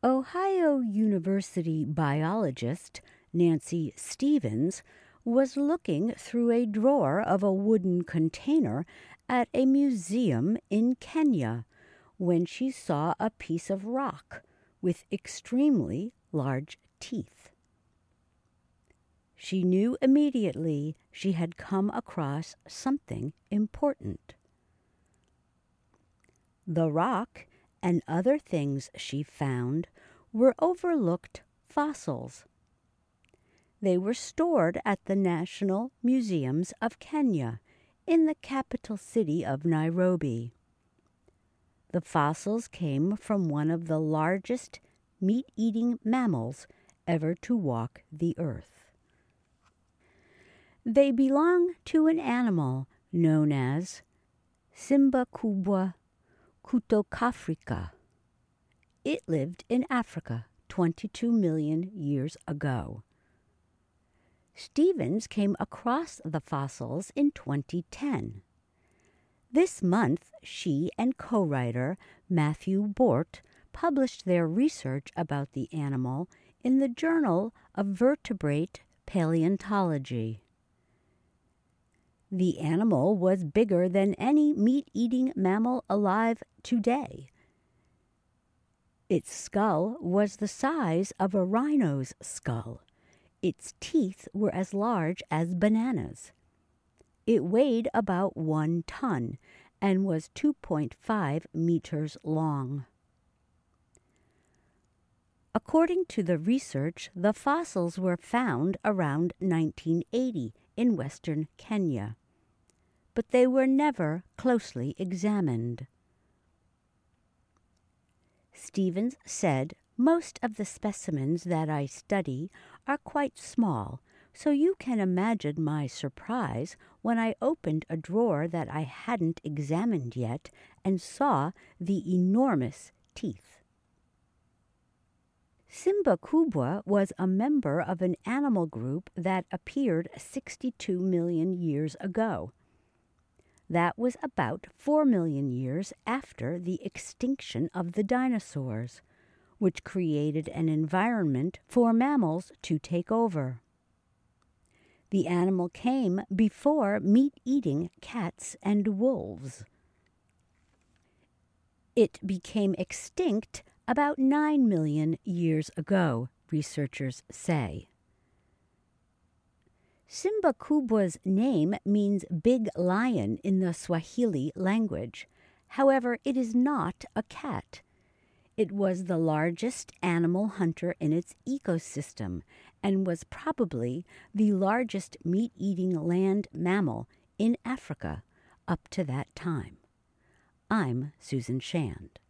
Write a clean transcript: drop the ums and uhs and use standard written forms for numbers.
Ohio University biologist Nancy Stevens was looking through a drawer of a wooden container at a museum in Kenya when she saw a piece of rock with extremely large teeth. She knew immediately she had come across something important. The rock and other things she found were overlooked fossils. They were stored at the National Museums of Kenya in the capital city of Nairobi. The fossils came from one of the largest meat-eating mammals ever to walk the earth. They belong to an animal known as Simba kubwa kutokafrika. It lived in Africa 22 million years ago. Stevens came across the fossils in 2010. This month, she and co-writer Matthew Bort published their research about the animal in the Journal of Vertebrate Paleontology. The animal was bigger than any meat-eating mammal alive today. Its skull was the size of a rhino's skull. Its teeth were as large as bananas. It weighed about 1 ton and was 2.5 meters long. According to the research, the fossils were found around 1980 in western Kenya, but they were never closely examined. Stevens said, "Most of the specimens that I study are quite small, so you can imagine my surprise when I opened a drawer that I hadn't examined yet and saw the enormous teeth." Simba kubwa was a member of an animal group that appeared 62 million years ago. That was about 4 million years after the extinction of the dinosaurs, which created an environment for mammals to take over. The animal came before meat-eating cats and wolves. It became extinct about 9 million years ago, researchers say. Simba kubwa's name means big lion in the Swahili language. However, it is not a cat. It was the largest animal hunter in its ecosystem and was probably the largest meat-eating land mammal in Africa up to that time. I'm Susan Shand.